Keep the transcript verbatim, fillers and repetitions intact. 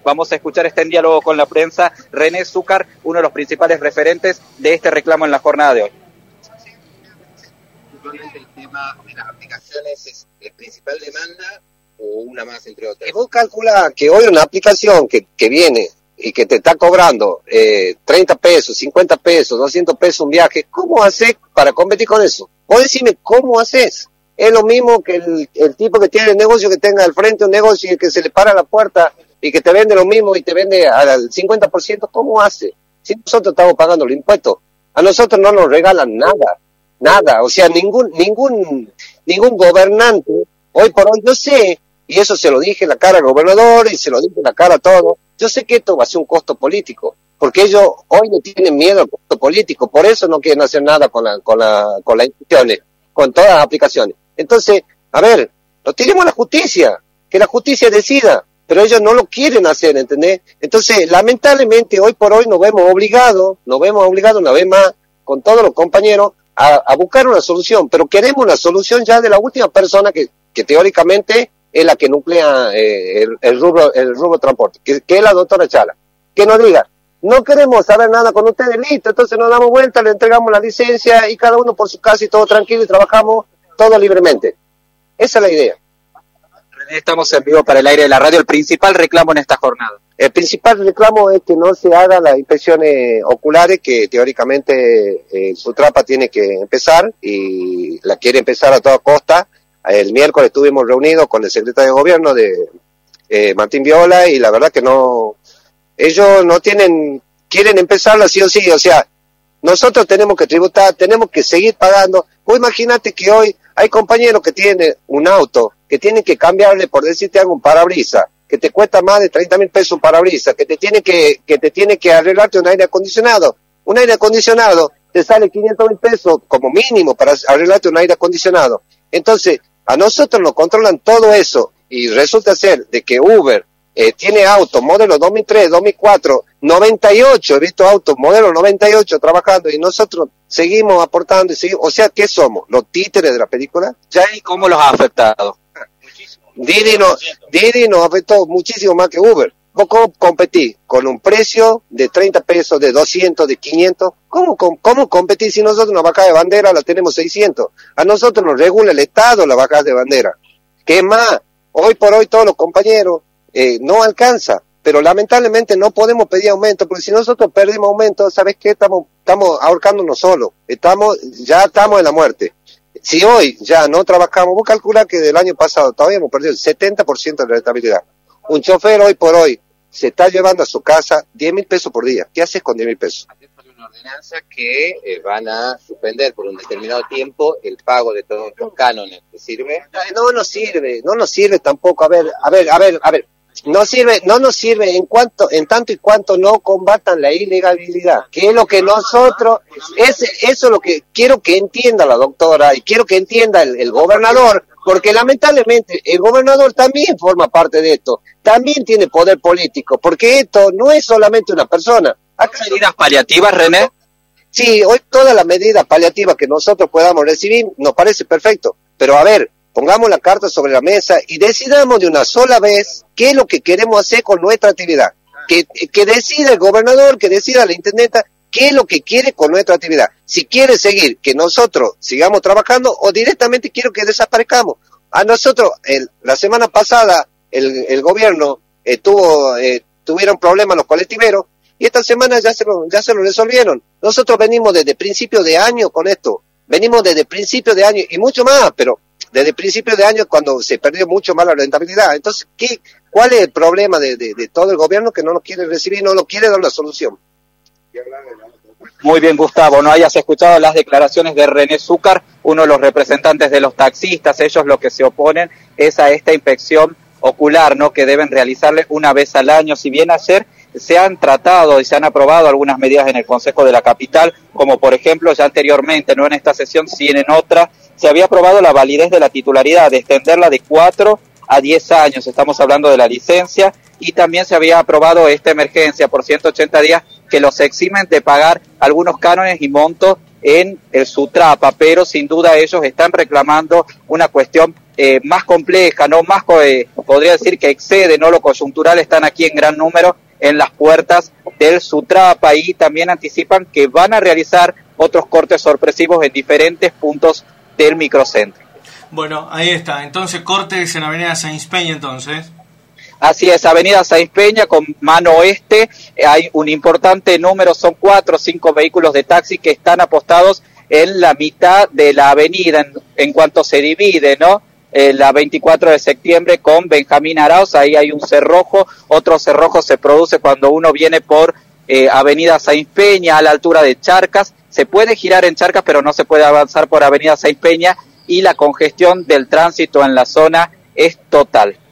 Vamos a escuchar este en diálogo con la prensa René Zúcar, uno de los principales referentes de este reclamo en la jornada de hoy. El tema de las aplicaciones es la principal demanda o una más entre otras. Y vos calculás que hoy una aplicación que, que viene y que te está cobrando eh, treinta pesos, cincuenta pesos, doscientos pesos un viaje, ¿cómo haces para competir con eso? Vos decime, ¿cómo haces? Es lo mismo que el, el tipo que tiene el negocio, que tenga al frente un negocio y que se le para la puerta y que te vende lo mismo y te vende al cincuenta por ciento, ¿cómo hace? Si nosotros estamos pagando los impuestos, a nosotros no nos regalan nada, nada, o sea, ningún, ningún, ningún gobernante, hoy por hoy, yo sé, y eso se lo dije en la cara al gobernador y se lo dije en la cara a todos, yo sé que esto va a ser un costo político, porque ellos hoy no tienen miedo al costo político, por eso no quieren hacer nada con la, con la, con las instituciones, con todas las aplicaciones. Entonces, a ver, lo tenemos a la justicia, que la justicia decida, pero ellos no lo quieren hacer, ¿entendés? Entonces, lamentablemente, hoy por hoy nos vemos obligados, nos vemos obligados una vez más, con todos los compañeros, a, a buscar una solución, pero queremos una solución ya de la última persona que, que teóricamente es la que nuclea eh, el, el rubro el rubro transporte, que, que es la doctora Chala, que nos diga, no queremos saber nada con ustedes, listo, entonces nos damos vuelta, le entregamos la licencia y cada uno por su casa y todo tranquilo y trabajamos todo libremente. Esa es la idea. René, estamos en vivo para el aire de la radio. El principal reclamo en esta jornada. El principal reclamo es que no se hagan las inspecciones oculares que teóricamente eh, Sutrapa tiene que empezar y la quiere empezar a toda costa. El miércoles estuvimos reunidos con el secretario de gobierno de eh, Martín Viola y la verdad que no, ellos no tienen, quieren empezarla sí o sí, o sea, nosotros tenemos que tributar, tenemos que seguir pagando. Vos imagínate que hoy hay compañeros que tienen un auto, que tienen que cambiarle, por decirte algo, un parabrisas, que te cuesta más de treinta mil pesos un parabrisas, que te tiene que, que te tiene que arreglarte un aire acondicionado. Un aire acondicionado te sale quinientos mil pesos como mínimo para arreglarte un aire acondicionado. Entonces, a nosotros nos controlan todo eso y resulta ser de que Uber eh, tiene autos modelo dos mil tres, dos mil cuatro, noventa y ocho, he visto autos modelo noventa y ocho trabajando y nosotros seguimos aportando y seguimos, o sea, ¿qué somos? ¿Los títeres de la película? ¿Ya y cómo los ha afectado? Didi nos, Didi nos afectó muchísimo más que Uber. ¿Vos cómo competís? Con un precio de treinta pesos, de doscientos, de quinientos. ¿Cómo, cómo, cómo competís si nosotros una bajada de bandera la tenemos seiscientos? A nosotros nos regula el Estado la bajada de bandera. ¿Qué más? Hoy por hoy todos los compañeros eh, no alcanza. Pero lamentablemente no podemos pedir aumento, porque si nosotros perdemos aumento, ¿sabes qué? Estamos, estamos ahorcándonos solos. Estamos, ya estamos en la muerte. Si hoy ya no trabajamos, vos calculás que del año pasado todavía hemos perdido el setenta por ciento de la rentabilidad. Un chofer hoy por hoy se está llevando a su casa diez mil pesos por día. ¿Qué haces con diez mil pesos? Hay una ordenanza que eh, van a suspender por un determinado tiempo el pago de todos los cánones. ¿Te sirve? No nos sirve, no nos sirve tampoco. A ver, a ver, a ver, a ver. No sirve, no nos sirve en cuanto, en tanto y cuanto no combatan la ilegalidad, que es lo que nosotros, es, eso es lo que quiero que entienda la doctora y quiero que entienda el, el gobernador, porque lamentablemente el gobernador también forma parte de esto, también tiene poder político, porque esto no es solamente una persona. Acá medidas paliativas, René. Sí, hoy todas las medidas paliativas que nosotros podamos recibir nos parece perfecto, pero a ver, pongamos la carta sobre la mesa y decidamos de una sola vez qué es lo que queremos hacer con nuestra actividad. Que, que decida el gobernador, que decida la intendenta, qué es lo que quiere con nuestra actividad. Si quiere seguir, que nosotros sigamos trabajando o directamente quiero que desaparezcamos. A nosotros, el, la semana pasada, el, el gobierno eh, tuvo, eh, tuvieron problemas los colectiveros y esta semana ya se lo, ya se lo resolvieron. Nosotros venimos desde principios de año con esto. Venimos desde principios de año y mucho más, pero desde principios de año cuando se perdió mucho más la rentabilidad. Entonces, ¿qué, ¿cuál es el problema de, de, de todo el gobierno que no nos quiere recibir, no nos quiere dar la solución? Muy bien, Gustavo, no hayas escuchado las declaraciones de René Zúcar, uno de los representantes de los taxistas. Ellos lo que se oponen es a esta inspección ocular, ¿no?, que deben realizarle una vez al año. Si bien ayer se han tratado y se han aprobado algunas medidas en el Consejo de la Capital, como por ejemplo ya anteriormente, no en esta sesión, sino en otra, se había aprobado la validez de la titularidad, de extenderla de cuatro a diez años, estamos hablando de la licencia, y también se había aprobado esta emergencia por ciento ochenta días que los eximen de pagar algunos cánones y montos en el Sutrapa, pero sin duda ellos están reclamando una cuestión eh, más compleja, no más eh, podría decir que excede, no lo coyuntural, están aquí en gran número en las puertas del Sutrapa, y también anticipan que van a realizar otros cortes sorpresivos en diferentes puntos del microcentro. Bueno, ahí está. Entonces, cortes en Avenida Sáenz Peña, entonces. Así es, Avenida Sáenz Peña con mano oeste, hay un importante número, son cuatro o cinco vehículos de taxi que están apostados en la mitad de la avenida, en, en cuanto se divide, ¿no? Eh, la veinticuatro de septiembre con Benjamín Arauz, ahí hay un cerrojo, otro cerrojo se produce cuando uno viene por eh, Avenida Sáenz Peña a la altura de Charcas, se puede girar en Charcas pero no se puede avanzar por Avenida Sáenz Peña, y la congestión del tránsito en la zona es total.